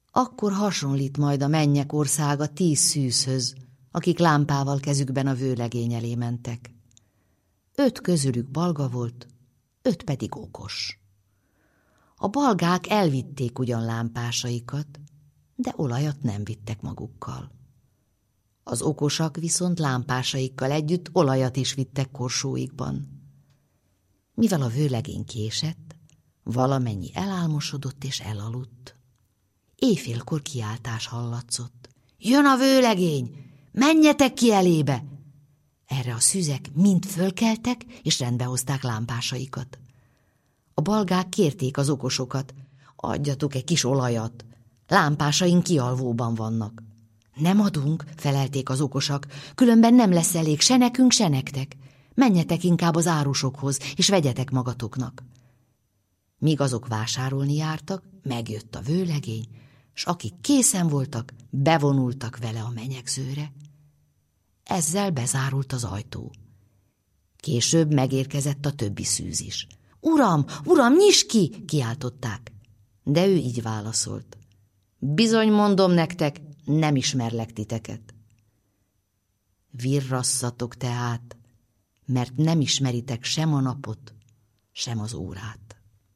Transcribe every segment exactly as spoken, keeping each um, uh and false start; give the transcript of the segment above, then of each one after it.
Akkor hasonlít majd a mennyek országa tíz szűzhöz, akik lámpával kezükben a vőlegény elé mentek. Öt közülük balga volt, öt pedig okos. A balgák elvitték ugyan lámpásaikat, de olajat nem vittek magukkal. Az okosak viszont lámpásaikkal együtt olajat is vittek korsóikban. Mivel a vőlegény késett, valamennyi elálmosodott és elaludt. Éjfélkor kiáltás hallatszott. Jön a vőlegény! Menjetek ki elébe! Erre a szüzek mind fölkeltek, és rendbehozták lámpásaikat. A balgák kérték az okosokat, adjatok egy kis olajat, lámpásaink kialvóban vannak. Nem adunk, felelték az okosak, különben nem lesz elég se nekünk, se nektek. Menjetek inkább az árusokhoz, és vegyetek magatoknak. Míg azok vásárolni jártak, megjött a vőlegény, s akik készen voltak, bevonultak vele a menyegzőre. Ezzel bezárult az ajtó. Később megérkezett a többi szűz is. Uram, uram, nyisd ki! Kiáltották. De ő így válaszolt. Bizony mondom nektek, nem ismerlek titeket. Virrasszatok tehát, mert nem ismeritek sem a napot, sem az órát.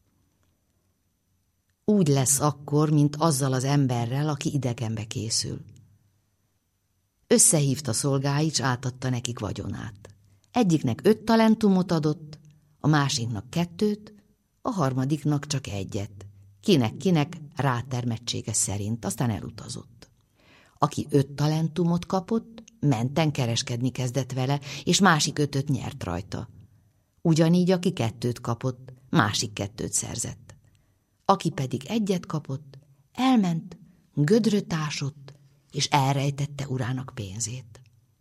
Úgy lesz akkor, mint azzal az emberrel, aki idegenbe készül. Összehívta szolgáit, s átadta nekik vagyonát. Egyiknek öt talentumot adott, a másiknak kettőt, a harmadiknak csak egyet. Kinek-kinek rátermettsége szerint, aztán elutazott. Aki öt talentumot kapott, menten kereskedni kezdett vele, és másik ötöt nyert rajta. Ugyanígy, aki kettőt kapott, másik kettőt szerzett. Aki pedig egyet kapott, elment, gödröt ásott, és elrejtette urának pénzét.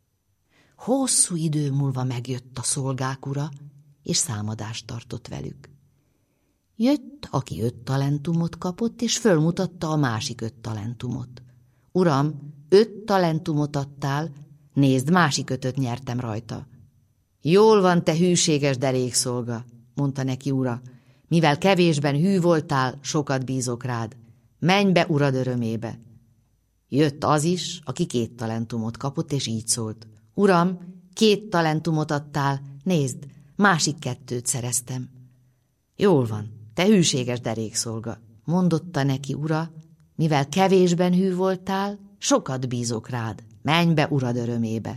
Hosszú idő múlva megjött a szolgák ura, és számadást tartott velük. Jött, aki öt talentumot kapott, és fölmutatta a másik öt talentumot. Uram, öt talentumot adtál, nézd, másik ötöt nyertem rajta. Jól van, te hűséges derékszolga, mondta neki ura, mivel kevésben hű voltál, sokat bízok rád. Menj be urad örömébe. Jött az is, aki két talentumot kapott, és így szólt. Uram, két talentumot adtál, nézd, másik kettőt szereztem. Jól van, te hűséges derékszolga, mondotta neki ura, mivel kevésben hű voltál, sokat bízok rád, menj be urad örömébe.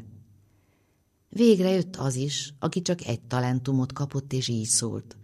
Végre jött az is, aki csak egy talentumot kapott, és így szólt.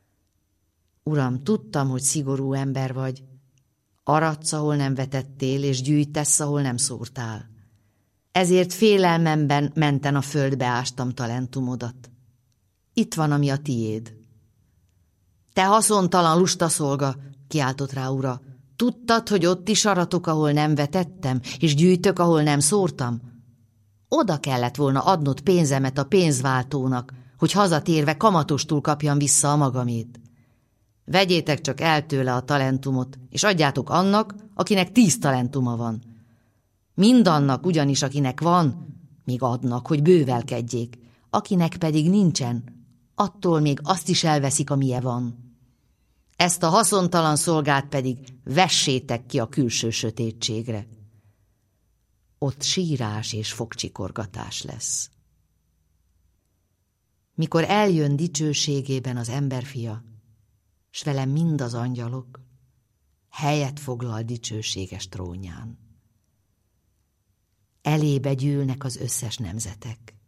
Uram, tudtam, hogy szigorú ember vagy, aradsz, ahol nem vetettél, és gyűjtesz, ahol nem szórtál. Ezért félelmemben menten a földbe ástam talentumodat. Itt van, ami a tiéd. Te haszontalan lusta szolga, kiáltott rá ura, tudtad, hogy ott is aratok, ahol nem vetettem, és gyűjtök, ahol nem szórtam? Oda kellett volna adnod pénzemet a pénzváltónak, hogy hazatérve kamatostul kapjam vissza a magamét. Vegyétek csak el tőle a talentumot, és adjátok annak, akinek tíz talentuma van. Mindannak ugyanis, akinek van, még adnak, hogy bővelkedjék, akinek pedig nincsen, attól még azt is elveszik, amilyen van. Ezt a haszontalan szolgát pedig vessétek ki a külső sötétségre. Ott sírás és fogcsikorgatás lesz. Mikor eljön dicsőségében az emberfia, s vele mind az angyalok, helyet foglal dicsőséges trónján. Elébe gyűlnek az összes nemzetek.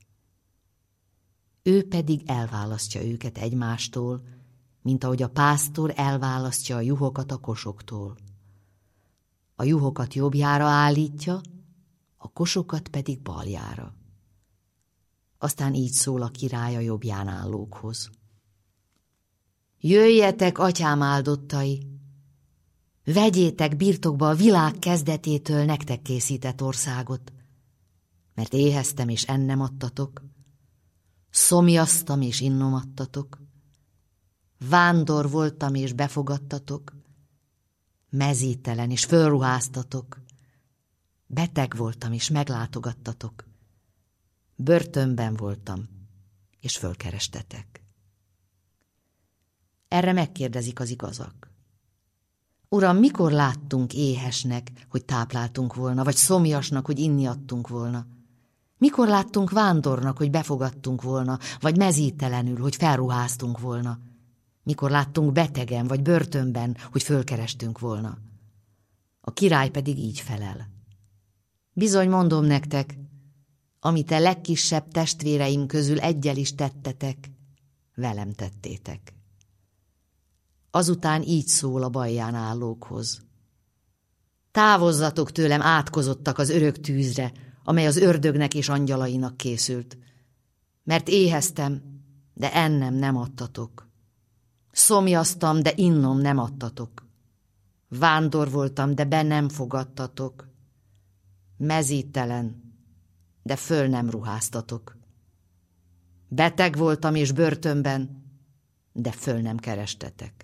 Ő pedig elválasztja őket egymástól, mint ahogy a pásztor elválasztja a juhokat a kosoktól. A juhokat jobbjára állítja, a kosokat pedig baljára. Aztán így szól a király a jobbján állókhoz. Jöjjetek, atyám áldottai! Vegyétek birtokba a világ kezdetétől nektek készített országot, mert éheztem és ennem adtatok, szomjaztam és innom adtatok, vándor voltam és befogadtatok, mezítelen és fölruháztatok, beteg voltam és meglátogattatok, börtönben voltam és fölkerestetek. Erre megkérdezik az igazak. Uram, mikor láttunk éhesnek, hogy tápláltunk volna, vagy szomjasnak, hogy inni adtunk volna? Mikor láttunk vándornak, hogy befogadtunk volna, vagy mezítelenül, hogy felruháztunk volna? Mikor láttunk betegen, vagy börtönben, hogy fölkerestünk volna? A király pedig így felel. Bizony mondom nektek, amit a legkisebb testvéreim közül eggyel is tettetek, velem tettétek. Azután így szól a balján állókhoz. Távozzatok tőlem, átkozottak az örök tűzre, amely az ördögnek és angyalainak készült. Mert éheztem, de ennem nem adtatok. Szomjaztam, de innom nem adtatok. Vándor voltam, de be nem fogadtatok. Mezítelen, de föl nem ruháztatok. Beteg voltam és börtönben, de föl nem kerestetek.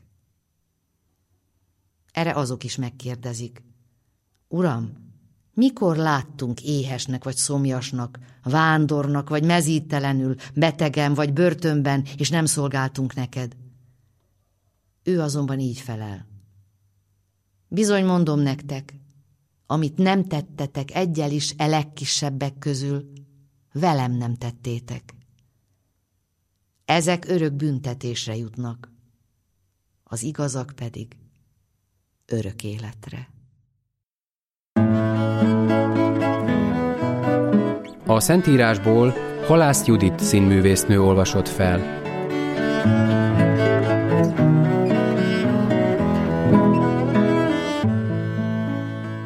Erre azok is megkérdezik. Uram, mikor láttunk éhesnek vagy szomjasnak, vándornak vagy mezítelenül, betegen vagy börtönben, és nem szolgáltunk neked? Ő azonban így felel. Bizony mondom nektek, amit nem tettetek eggyel is e legkisebbek közül, velem nem tettétek. Ezek örök büntetésre jutnak, az igazak pedig örök életre. A Szentírásból Halász Judit színművésznő olvasott fel.